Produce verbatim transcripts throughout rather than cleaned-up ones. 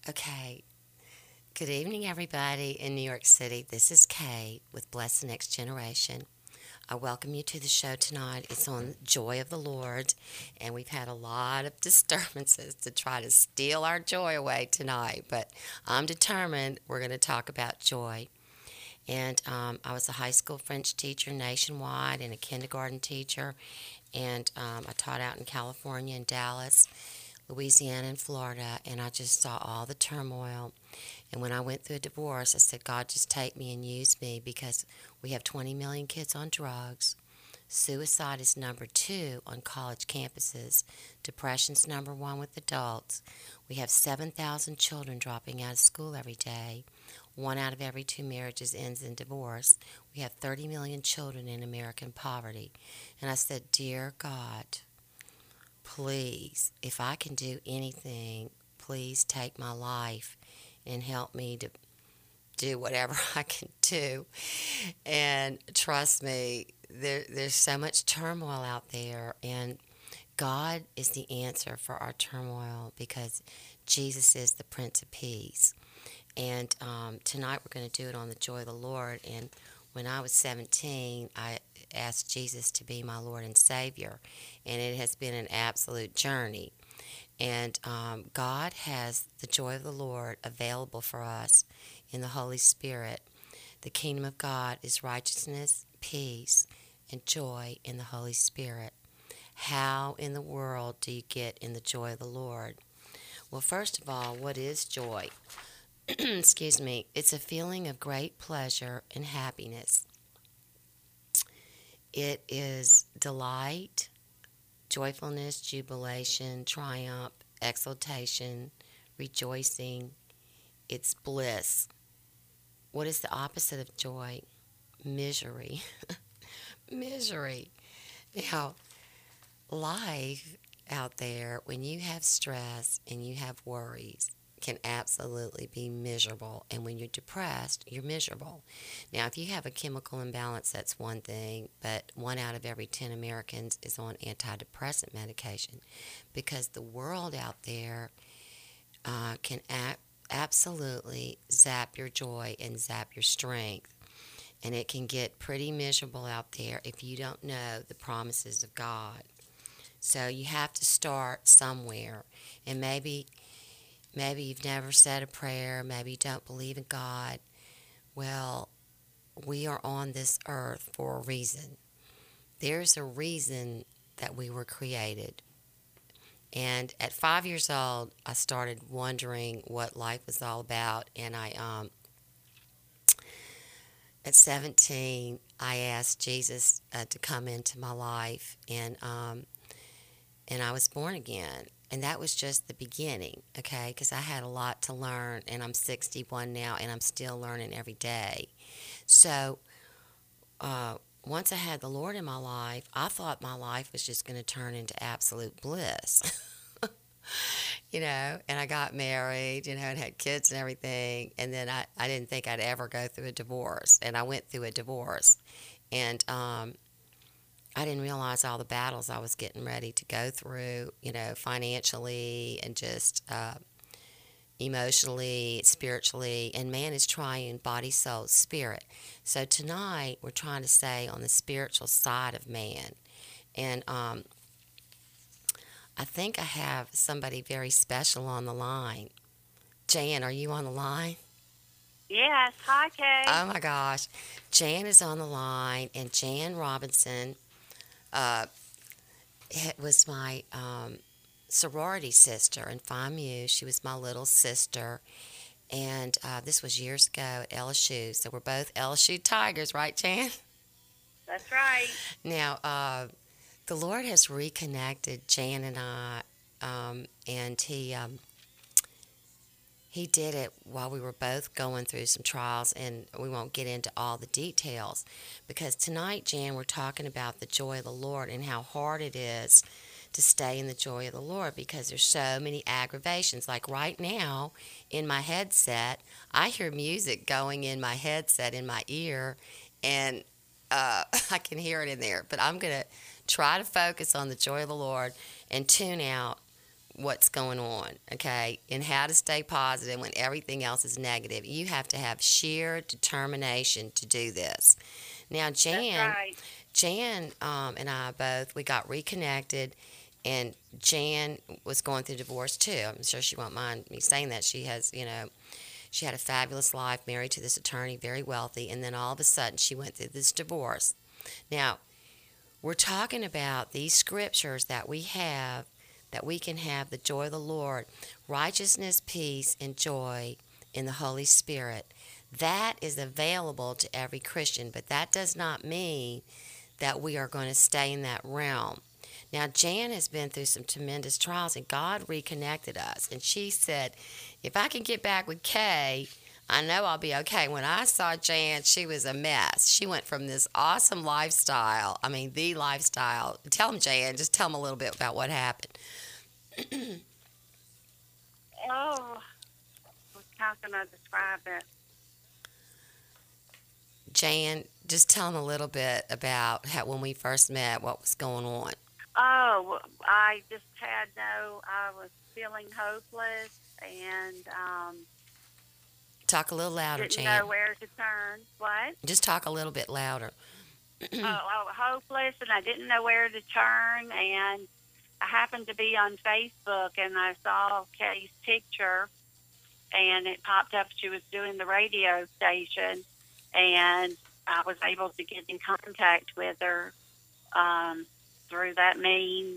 Okay. Good evening, everybody in New York City. This is Kay with Bless the Next Generation. I welcome you to the show tonight. It's on Joy of the Lord, and we've had a lot of disturbances to try to steal our joy away tonight, but I'm determined we're going to talk about joy. And um, I was a high school French teacher nationwide and a kindergarten teacher, and um, I taught out in California and Dallas, Louisiana, and Florida, and I just saw all the turmoil. And when I went through a divorce, I said, God, just take me and use me because we have twenty million kids on drugs. Suicide is number two on college campuses. Depression's number one with adults. We have seven thousand children dropping out of school every day. One out of every two marriages ends in divorce. We have thirty million children in American poverty. And I said, Dear God, please, if I can do anything, please take my life and help me to do whatever I can do. And trust me, there, there's so much turmoil out there, and God is the answer for our turmoil because Jesus is the Prince of Peace. And um, tonight we're going to do it on the Joy of the Lord. And when I was seventeen, I asked Jesus to be my Lord and Savior, and it has been an absolute journey. And um, God has the joy of the Lord available for us in the Holy Spirit. The kingdom of God is righteousness, peace, and joy in the Holy Spirit. How in the world do you get in the joy of the Lord? Well, first of all, what is joy? Excuse me. It's a feeling of great pleasure and happiness. It is delight, joyfulness, jubilation, triumph, exultation, rejoicing. It's bliss. What is the opposite of joy? Misery. Misery. Now, life out there, when you have stress and you have worries, can absolutely be miserable. And when you're depressed, you're miserable. Now, if you have a chemical imbalance, that's one thing, but one out of every ten Americans is on antidepressant medication because the world out there uh, can a- absolutely zap your joy and zap your strength. And it can get pretty miserable out there if you don't know the promises of God. So you have to start somewhere. And maybe maybe you've never said a prayer, maybe you don't believe in God. Well, we are on this earth for a reason. There's a reason that we were created. And at five years old, I started wondering what life was all about. And I, um, at seventeen, I asked Jesus uh, to come into my life, and um, and I was born again. And that was just the beginning, okay? Because I had a lot to learn, and I'm sixty-one now, and I'm still learning every day. So uh, once I had the Lord in my life, I thought my life was just going to turn into absolute bliss. You know, and I got married, you know, and had kids and everything. And then I, I didn't think I'd ever go through a divorce. And I went through a divorce. And um, I didn't realize all the battles I was getting ready to go through, you know, financially and just uh, emotionally, spiritually. And man is trying body, soul, spirit. So tonight we're trying to stay on the spiritual side of man. And um, I think I have somebody very special on the line. Jan, are you on the line? Yes. Hi, Kay. Oh my gosh. Jan is on the line, and Jan Robinson uh, it was my um, sorority sister in Phi Mu. She was my little sister, and uh, this was years ago at L S U. So we're both L S U Tigers, right, Jan? That's right. Now, uh, the Lord has reconnected Jan and I, um, and He um, He did it while we were both going through some trials, and we won't get into all the details because tonight, Jan, we're talking about the joy of the Lord and how hard it is to stay in the joy of the Lord because there's so many aggravations. Like right now, in my headset, I hear music going in my headset in my ear, and uh, I can hear it in there. But I'm going to try to focus on the joy of the Lord and tune out what's going on, okay, and how to stay positive when everything else is negative. You have to have sheer determination to do this. Now, That's Jan, right. Jan um, and I both, we got reconnected, and Jan was going through divorce too. I'm sure she won't mind me saying that. She has, you know, she had a fabulous life, married to this attorney, very wealthy, and then all of a sudden she went through this divorce. Now, we're talking about these scriptures that we have, that we can have the joy of the Lord, righteousness, peace, and joy in the Holy Spirit. That is available to every Christian, but that does not mean that we are going to stay in that realm. Now, Jan has been through some tremendous trials, and God reconnected us. And she said, if I can get back with Kay, I know I'll be okay. When I saw Jan, she was a mess. She went from this awesome lifestyle, I mean, the lifestyle. Tell them, Jan, just tell them a little bit about what happened. Oh, how can I describe it? Jan, just tell them a little bit about how, when we first met, what was going on. Oh, I just had no, I was feeling hopeless and um, Talk a little louder, didn't Jan. know where to turn. What? Just talk a little bit louder. oh, oh, hopeless, and I didn't know where to turn. And I happened to be on Facebook, and I saw Kay's picture, and it popped up. She was doing the radio station, and I was able to get in contact with her um, through that means,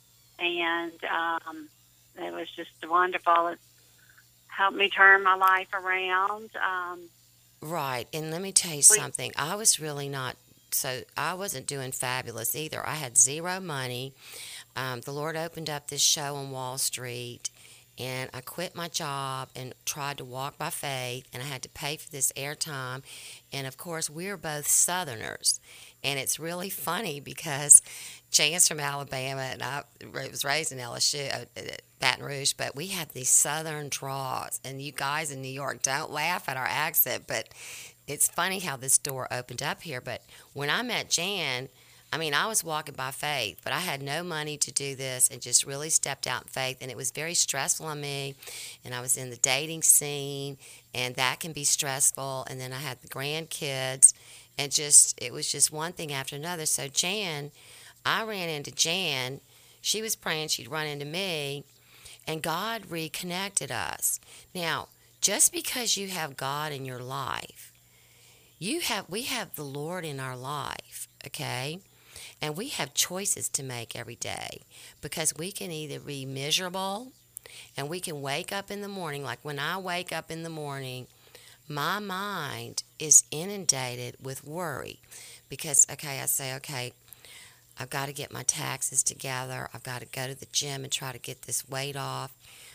and um, it was just wonderful. It helped me turn my life around. Um, Right, and let me tell you we, something. I was really not, so I wasn't doing fabulous either. I had zero money. Um, the Lord opened up this show on Wall Street, and I quit my job and tried to walk by faith, and I had to pay for this airtime. And of course, we're both Southerners, and it's really funny because Jan's from Alabama, and I was raised in L S U, uh, Baton Rouge, but we have these Southern draws, and you guys in New York don't laugh at our accent, but it's funny how this door opened up here. But when I met Jan, I mean, I was walking by faith, but I had no money to do this and just really stepped out in faith. And it was very stressful on me. And I was in the dating scene, and that can be stressful. And then I had the grandkids, and just, it was just one thing after another. So Jan, I ran into Jan. She was praying she'd run into me, and God reconnected us. Now, just because you have God in your life, you have, we have the Lord in our life, okay? And we have choices to make every day, because we can either be miserable, and we can wake up in the morning. Like when I wake up in the morning, my mind is inundated with worry because, okay, I say, okay, I've got to get my taxes together. I've got to go to the gym and try to get this weight off.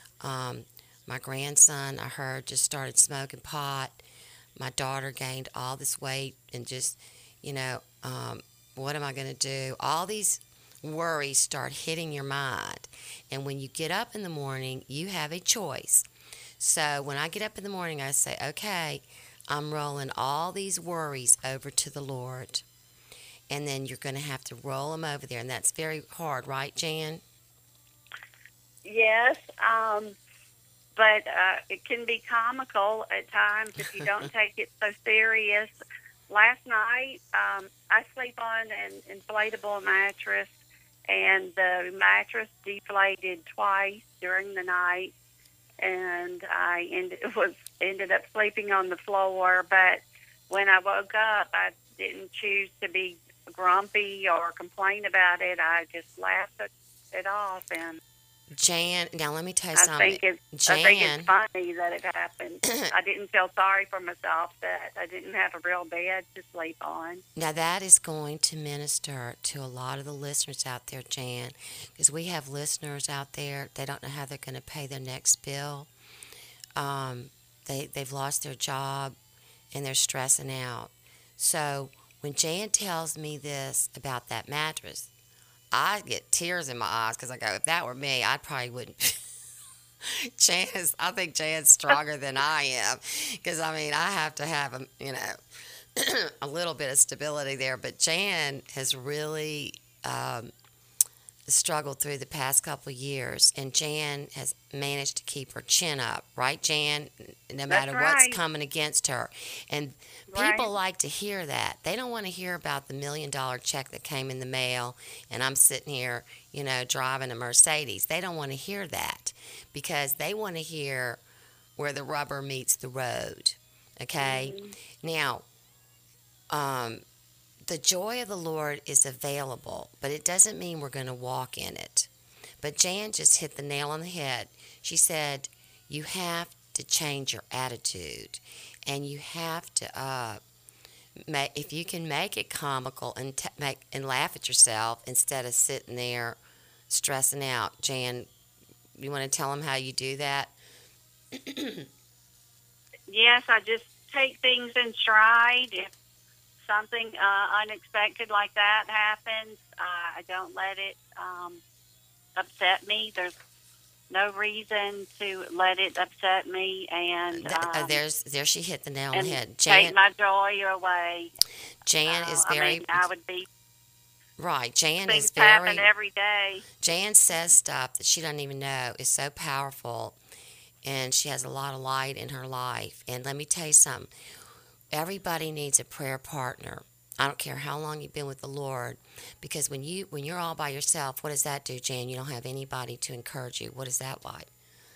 Um, my grandson, I heard, just started smoking pot. My daughter gained all this weight and just, you know, um, what am I going to do? All these worries start hitting your mind. And when you get up in the morning, you have a choice. So when I get up in the morning, I say, okay, I'm rolling all these worries over to the Lord. And then you're going to have to roll them over there. And that's very hard, right, Jan? yes, um, but uh, it can be comical at times if you don't take it so serious. Last night, um, I sleep on an inflatable mattress, and the mattress deflated twice during the night, and I ended, was ended up sleeping on the floor. But when I woke up, I didn't choose to be grumpy or complain about it. I just laughed it, it off, and Jan, now let me tell you I something. think it's Jan, I think it's funny that it happened. I didn't feel sorry for myself that I didn't have a real bed to sleep on. now that is going to minister to a lot of the listeners out there, Jan, because we have listeners out there, they don't know how they're going to pay their next bill. Um, they, they've lost their job, and they're stressing out. So when Jan tells me this about that mattress, I get tears in my eyes because I go, if that were me, I probably wouldn't. Jan is, I think Jan's stronger than I am, because I mean, I have to have a, you know, a little bit of stability there. But Jan has really, um, struggled through the past couple of years, and Jan has managed to keep her chin up, right, Jan? No That's matter what's right. coming against her. And people Right. like to hear that. They don't want to hear about the million dollar check that came in the mail and I'm sitting here, you know, driving a Mercedes. They don't want to hear that because they want to hear where the rubber meets the road. Okay? Mhm. Now, um, the joy of the Lord is available, but it doesn't mean we're going to walk in it. But Jan just hit the nail on the head. She said, you have to change your attitude, and you have to, uh, ma- if you can make it comical and t- make and laugh at yourself instead of sitting there stressing out. Jan, you want to tell them how you do that? Yes, I just take things in stride. If something uh, unexpected like that happens, uh, I don't let it um, upset me. There's no reason to let it upset me, and Th- uh, um, there's there she hit the nail on the and head. take Jan my joy away. Jan Uh, is I mean, very I would be right. Jan things is happen very every day. Jan says stuff that she doesn't even know is so powerful, and she has a lot of light in her life. And let me tell you something. Everybody needs a prayer partner. I don't care how long you've been with the Lord, because when you when you're all by yourself, what does that do, Jan? You don't have anybody to encourage you. What is that like?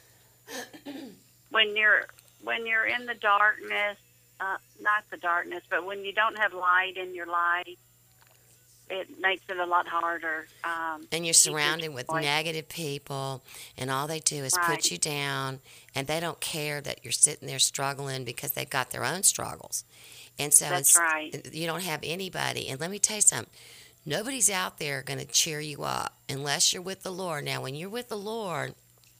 When you're when you're in the darkness, uh, not the darkness, but when you don't have light in your life, it makes it a lot harder. Um, And you're keep your surrounded with joy. negative people, and all they do is Right. put you down, and they don't care that you're sitting there struggling because they've got their own struggles. And so That's it's, right. you don't have anybody. And let me tell you something. Nobody's out there going to cheer you up unless you're with the Lord. Now, when you're with the Lord,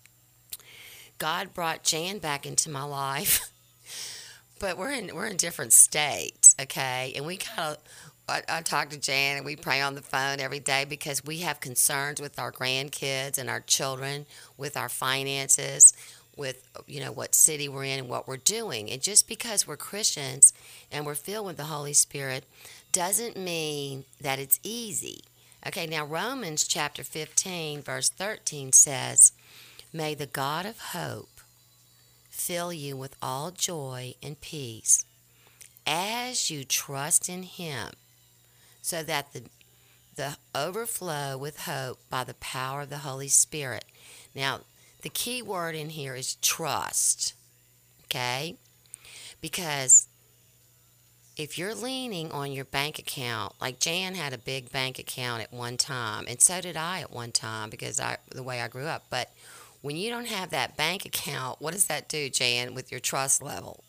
God brought Jan back into my life, but we're in we're in different states, okay? And we kind of I, I talk to Jan and we pray on the phone every day because we have concerns with our grandkids and our children, with our finances, with you know what city we're in and what we're doing. And just because we're Christians and we're filled with the Holy Spirit doesn't mean that it's easy. Okay, now Romans chapter fifteen, verse thirteen says, may the God of hope fill you with all joy and peace as you trust in him, so that the, the overflow with hope by the power of the Holy Spirit. Now, the key word in here is trust, okay? Because if you're leaning on your bank account, like Jan had a big bank account at one time, and so did I at one time because I the way I grew up. But when you don't have that bank account, what does that do, Jan, with your trust level?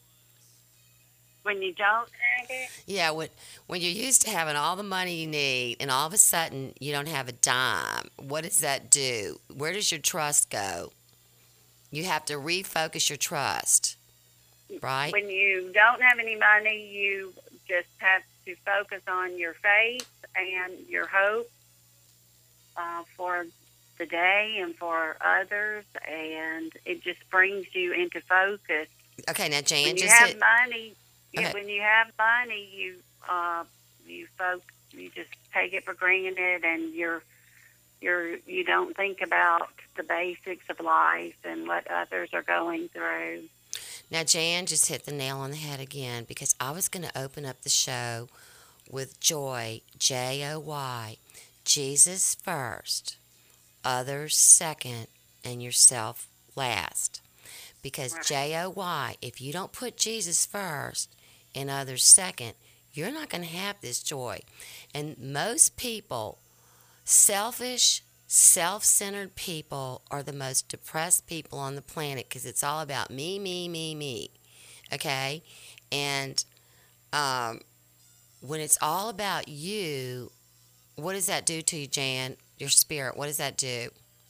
When you don't have it, Yeah, when when you're used to having all the money you need, and all of a sudden you don't have a dime, what does that do? Where does your trust go? You have to refocus your trust, right? when you don't have any money, you just have to focus on your faith and your hope uh, for the day and for others, and it just brings you into focus. Okay, now Jan When you just have hit. money, yeah, Okay, when you have money, you uh, you folk, you just take it for granted, and you're you're you don't think about the basics of life and what others are going through. now Jan just hit the nail on the head again because I was going to open up the show with joy, J O Y, Jesus first, others second, and yourself last. Because Right. J O Y, if you don't put Jesus first and others second, you're not going to have this joy. And most people, selfish, self centered people, are the most depressed people on the planet because it's all about me, me, me, me. Okay? And um, when it's all about you, what does that do to you, Jan? Your spirit, what does that do?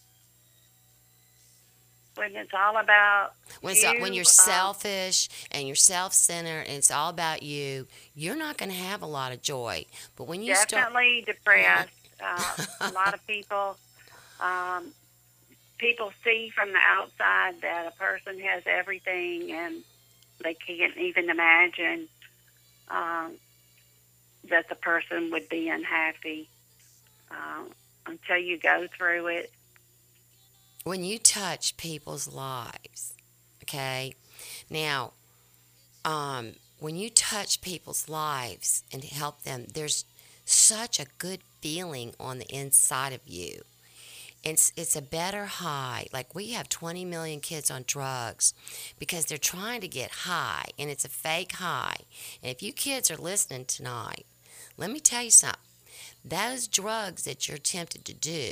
When it's all about When, it's, when you, you're um, selfish and you're self-centered and it's all about you, you're not going to have a lot of joy. But when you start, definitely depressed. Uh, a lot of people, um, people see from the outside that a person has everything, and they can't even imagine um, that the person would be unhappy. Um, until you go through it. When you touch people's lives, okay? Now, um, when you touch people's lives and help them, there's such a good feeling on the inside of you. It's, it's a better high. Like, we have twenty million kids on drugs because they're trying to get high, and it's a fake high. And if you kids are listening tonight, let me tell you something. Those drugs that you're tempted to do,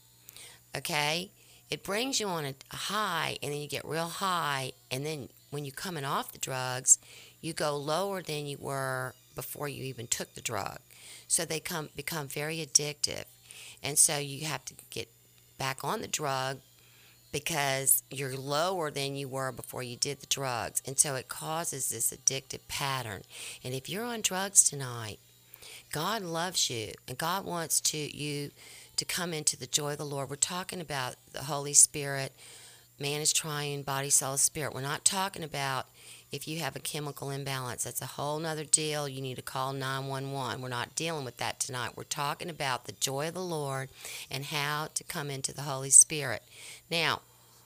okay, it brings you on a high, and then you get real high, and then when you're coming off the drugs, you go lower than you were before you even took the drug. So they come become very addictive. And so you have to get back on the drug because you're lower than you were before you did the drugs. And so it causes this addictive pattern. And if you're on drugs tonight, God loves you, and God wants to you to come into the joy of the Lord. We're talking about the Holy Spirit. Man is triune, body, soul, spirit. We're not talking about if you have a chemical imbalance. That's a whole nother deal. You need to call nine one one. We're not dealing with that tonight. We're talking about the joy of the Lord and how to come into the Holy Spirit. Now,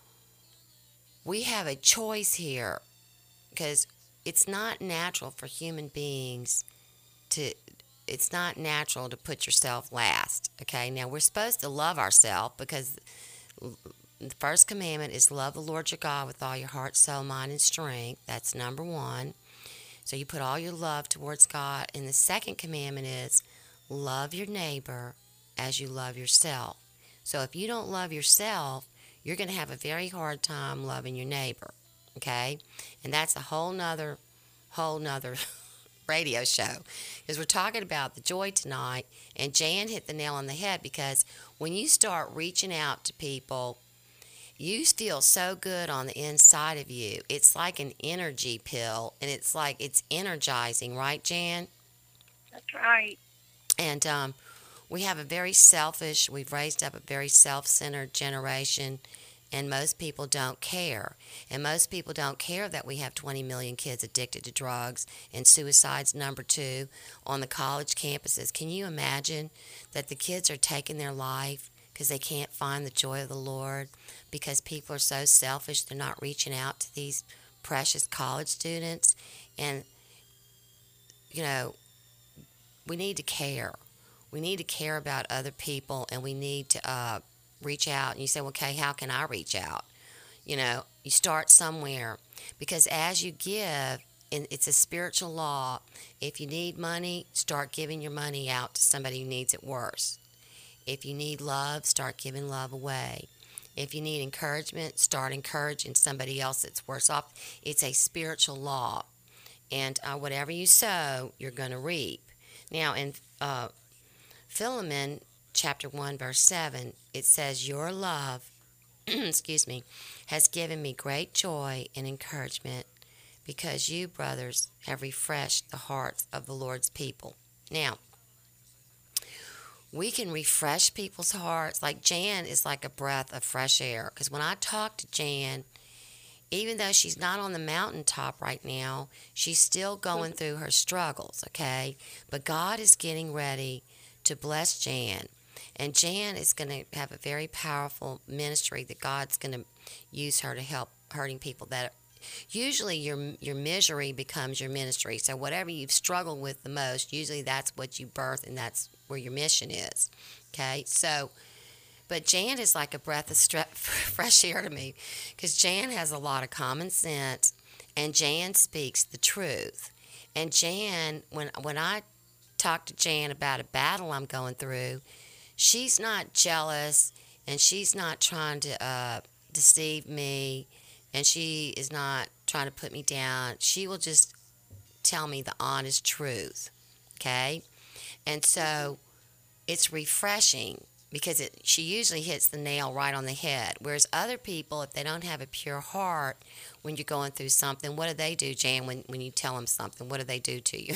we have a choice here because it's not natural for human beings to, it's not natural to put yourself last, okay? Now, we're supposed to love ourselves because the first commandment is love the Lord your God with all your heart, soul, mind, and strength. That's number one. So you put all your love towards God. And the second commandment is love your neighbor as you love yourself. So if you don't love yourself, you're going to have a very hard time loving your neighbor, okay? And that's a whole nother, whole nother radio show, because we're talking about the joy tonight. And Jan hit the nail on the head, because when you start reaching out to people, you feel so good on the inside of you. It's like an energy pill, and it's like it's energizing, right, Jan? That's right. And um, we have a very selfish, we've raised up a very self-centered generation, and most people don't care. And most people don't care that we have twenty million kids addicted to drugs, and suicide's number two on the college campuses. Can you imagine that the kids are taking their life because they can't find the joy of the Lord, because people are so selfish, they're not reaching out to these precious college students? And, you know, we need to care. We need to care about other people, and we need to uh, reach out. And you say, well, okay, how can I reach out? You know, you start somewhere, because as you give, and it's a spiritual law, if you need money, start giving your money out to somebody who needs it worse. If you need love, start giving love away. If you need encouragement, start encouraging somebody else that's worse off. It's a spiritual law. And uh, whatever you sow, you're going to reap. Now, in uh, Philemon chapter one, verse seven, it says, your love, excuse me, has given me great joy and encouragement, because you, brothers, have refreshed the hearts of the Lord's people. Now, we can refresh people's hearts. Like Jan is like a breath of fresh air. Because when I talk to Jan, even though she's not on the mountaintop right now, she's still going through her struggles, okay? But God is getting ready to bless Jan. And Jan is going to have a very powerful ministry that God's going to use her to help hurting people. That usually your your misery becomes your ministry. So whatever you've struggled with the most, usually that's what you birth, and that's where your mission is. Okay, so, but Jan is like a breath of stre- fresh air to me, because Jan has a lot of common sense, and Jan speaks the truth. And Jan, when when I talk to Jan about a battle I'm going through, she's not jealous, and she's not trying to uh, deceive me, and she is not trying to put me down. She will just tell me the honest truth, okay? And so it's refreshing, because it, she usually hits the nail right on the head. Whereas other people, if they don't have a pure heart, when you're going through something, what do they do, Jan, when, when you tell them something? What do they do to you?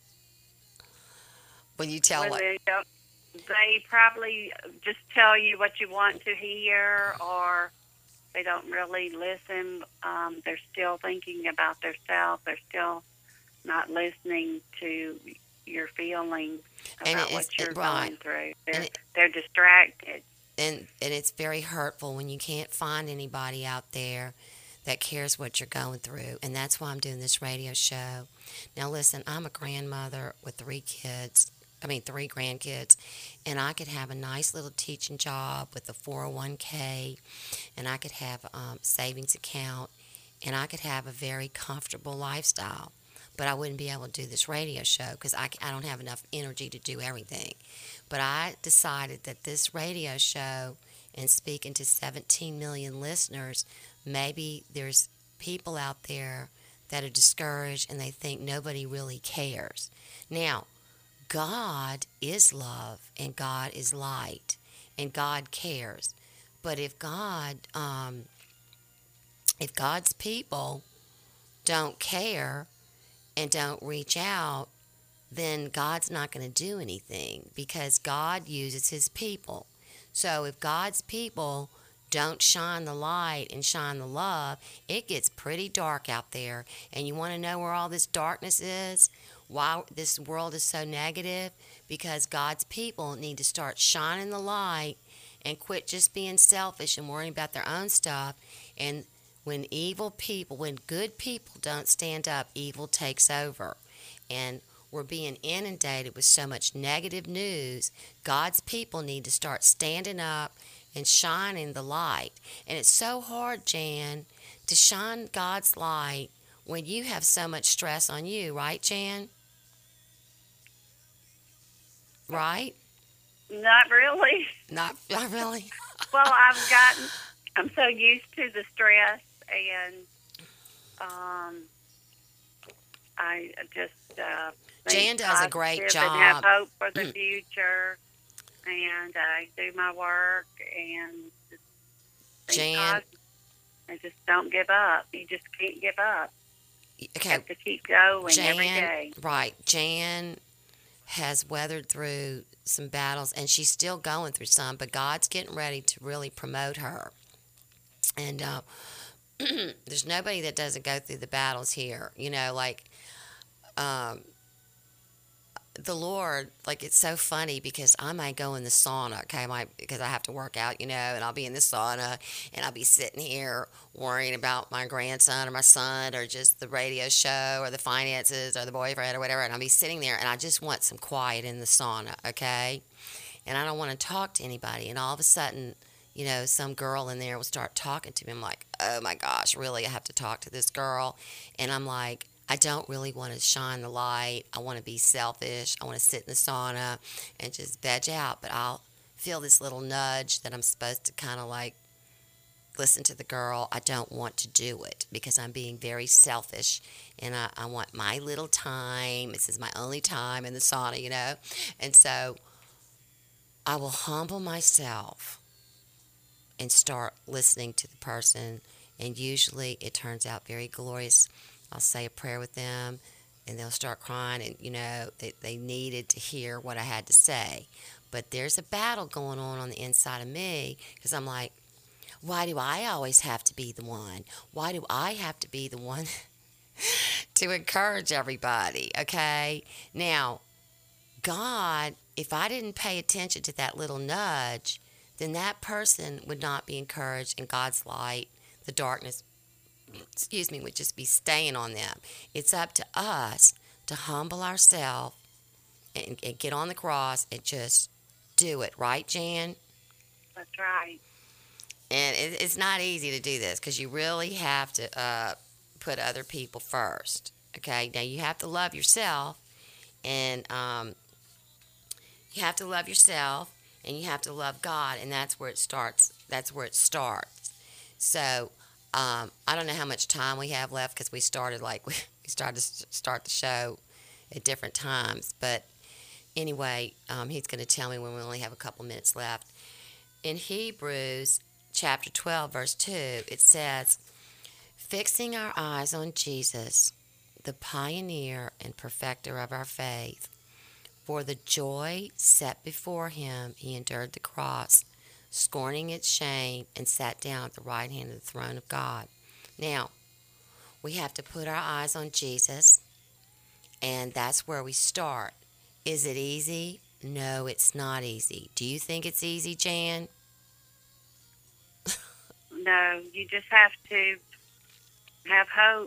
When you tell When what? they don't, they probably just tell you what you want to hear, or they don't really listen. Um, they're still thinking about themselves. They're still not listening to your feelings And about it is what you're it, right. going through. And They're it, they're distracted. and and it's very hurtful when you can't find anybody out there that cares what you're going through. And that's why I'm doing this radio show. Now listen, I'm a grandmother with three kids. I mean, three grandkids, and I could have a nice little teaching job with a four oh one k, and I could have a um, savings account, and I could have a very comfortable lifestyle. But I wouldn't be able to do this radio show because I, I don't have enough energy to do everything. But I decided that this radio show and speaking to seventeen million listeners, maybe there's people out there that are discouraged and they think nobody really cares. Now, God is love and God is light and God cares. But if God, um, if God's people don't care and don't reach out, then God's not going to do anything because God uses his people. So if God's people don't shine the light and shine the love, it gets pretty dark out there. And you want to know where all this darkness is? Why this world is so negative? Because God's people need to start shining the light and quit just being selfish and worrying about their own stuff. And when evil people, when good people don't stand up, evil takes over. And we're being inundated with so much negative news. God's people need to start standing up and shining the light. And it's so hard, Jan, to shine God's light when you have so much stress on you, right, Jan? Right? Not really. Not, not really. Well, I've gotten, I'm so used to the stress, and um, I just uh, Jan does a great positive job. and have hope for the future, and I do my work, and just think Jan, positive, and just don't give up. You just can't give up. You okay, have to keep going Jan, every day. right, Jan has weathered through some battles, and she's still going through some, but God's getting ready to really promote her. And uh, there's nobody that doesn't go through the battles here. You know, like um, the Lord, like it's so funny because I might go in the sauna, okay, I might, because I have to work out, you know, and I'll be in the sauna and I'll be sitting here worrying about my grandson or my son or just the radio show or the finances or the boyfriend or whatever, and I'll be sitting there and I just want some quiet in the sauna, okay, and I don't want to talk to anybody, and all of a sudden, you know, some girl in there will start talking to me. I'm like, oh my gosh, really? I have to talk to this girl? And I'm like, I don't really want to shine the light. I want to be selfish. I want to sit in the sauna and just veg out. But I'll feel this little nudge that I'm supposed to kind of like listen to the girl. I don't want to do it because I'm being very selfish. And I, I want my little time. This is my only time in the sauna, you know. And so I will humble myself and start listening to the person, and usually it turns out very glorious. I'll say a prayer with them, and they'll start crying, and, you know, they, they needed to hear what I had to say. But there's a battle going on on the inside of me, because I'm like, why do I always have to be the one? Why do I have to be the one to encourage everybody, okay? Now, God, if I didn't pay attention to that little nudge, then that person would not be encouraged, and God's light, the darkness, excuse me, would just be staying on them. It's up to us to humble ourselves and, and get on the cross and just do it. Right, Jan? That's right. And it, it's not easy to do this because you really have to uh, put other people first. Okay? Now, you have to love yourself, and um, you have to love yourself, and you have to love God, and that's where it starts. That's where it starts. So, um, I don't know how much time we have left because we started like we started to start the show at different times. But anyway, um, he's going to tell me when we only have a couple minutes left. In Hebrews chapter twelve, verse two, it says, "Fixing our eyes on Jesus, the pioneer and perfecter of our faith. For the joy set before him, he endured the cross, scorning its shame, and sat down at the right hand of the throne of God." Now, we have to put our eyes on Jesus, and that's where we start. Is it easy? No, it's not easy. Do you think it's easy, Jan? No, you just have to have hope.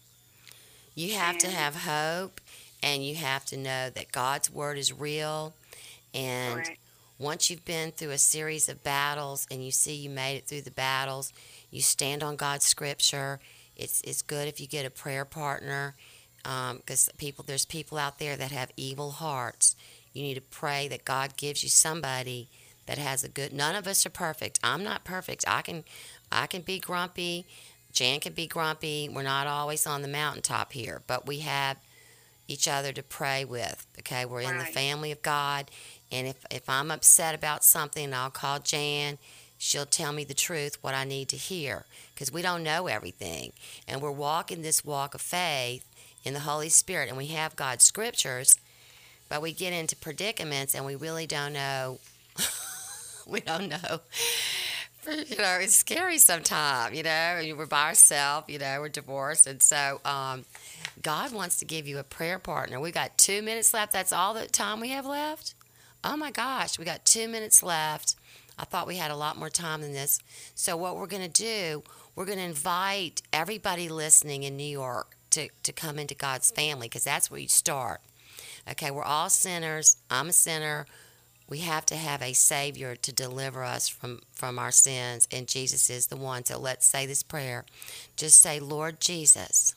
You have to And have hope, and you have to know that God's word is real. And correct. once you've been through a series of battles and you see you made it through the battles, you stand on God's scripture. It's it's good if you get a prayer partner, because people there's people out there that have evil hearts. You need to pray that God gives you somebody that has a good. None of us are perfect. I'm not perfect. I can I can be grumpy. Jan can be grumpy. We're not always on the mountaintop here, but we have each other to pray with. Okay, we're in the Right. family of God, and if if I'm upset about something, I'll call Jan. She'll tell me the truth, what I need to hear, because we don't know everything, and we're walking this walk of faith in the Holy Spirit, and we have God's scriptures, but we get into predicaments, and we really don't know. We don't know. You know, it's scary sometimes. You know, we're by ourselves. You know, we're divorced, and so um, God wants to give you a prayer partner. We got two minutes left. That's all the time we have left. Oh my gosh, we got two minutes left. I thought we had a lot more time than this. So what we're going to do, we're going to invite everybody listening in New York to, to come into God's family, because that's where you start. Okay, we're all sinners. I'm a sinner. We have to have a Savior to deliver us from, from our sins, and Jesus is the one. So let's say this prayer. Just say, Lord Jesus,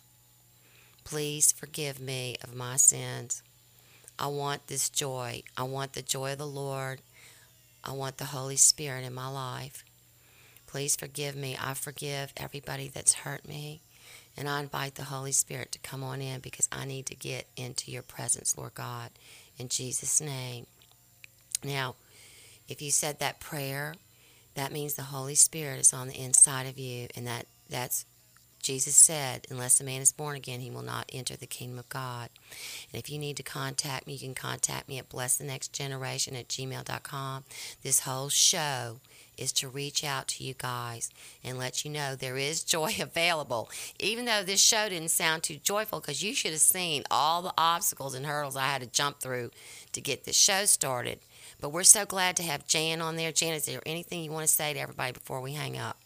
please forgive me of my sins. I want this joy. I want the joy of the Lord. I want the Holy Spirit in my life. Please forgive me. I forgive everybody that's hurt me. And I invite the Holy Spirit to come on in, because I need to get into your presence, Lord God, in Jesus' name. Now, if you said that prayer, that means the Holy Spirit is on the inside of you, and that that's Jesus said, unless a man is born again, he will not enter the kingdom of God. And if you need to contact me, you can contact me at bless the next generation at gmail dot com. This whole show is to reach out to you guys and let you know there is joy available. Even though this show didn't sound too joyful, because you should have seen all the obstacles and hurdles I had to jump through to get this show started. But we're so glad to have Jan on there. Jan, is there anything you want to say to everybody before we hang up?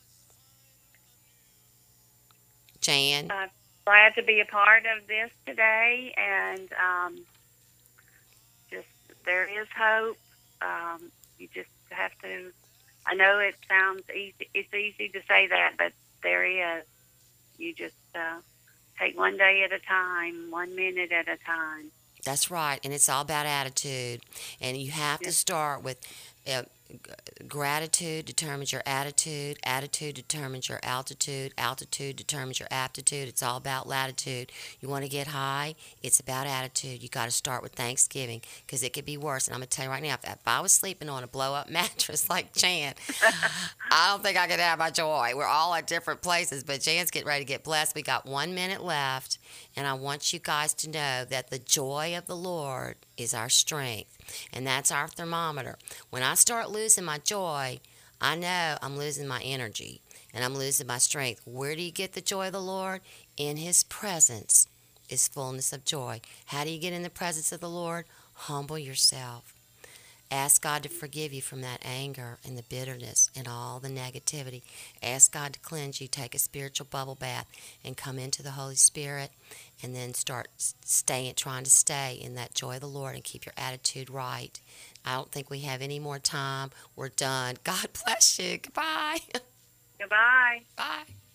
Jan? I'm glad to be a part of this today, and um, just there is hope. Um, you just have to. I know it sounds easy. It's easy to say that, but there is. You just uh, take one day at a time, one minute at a time. That's right, and it's all about attitude. And you have to Yes. start with uh, g- gratitude determines your attitude, attitude determines your altitude, altitude determines your aptitude. It's all about latitude. You want to get high, it's about attitude. You got to start with Thanksgiving, because it could be worse. And I'm going to tell you right now, if, if I was sleeping on a blow-up mattress like Jan, I don't think I could have my joy. We're all at different places, but Jan's getting ready to get blessed. We got one minute left. And I want you guys to know that the joy of the Lord is our strength. And that's our thermometer. When I start losing my joy, I know I'm losing my energy and I'm losing my strength. Where do you get the joy of the Lord? In His presence is fullness of joy. How do you get in the presence of the Lord? Humble yourself. Ask God to forgive you from that anger and the bitterness and all the negativity. Ask God to cleanse you. Take a spiritual bubble bath and come into the Holy Spirit, and then start staying, trying to stay in that joy of the Lord and keep your attitude right. I don't think we have any more time. We're done. God bless you. Goodbye. Goodbye. Bye.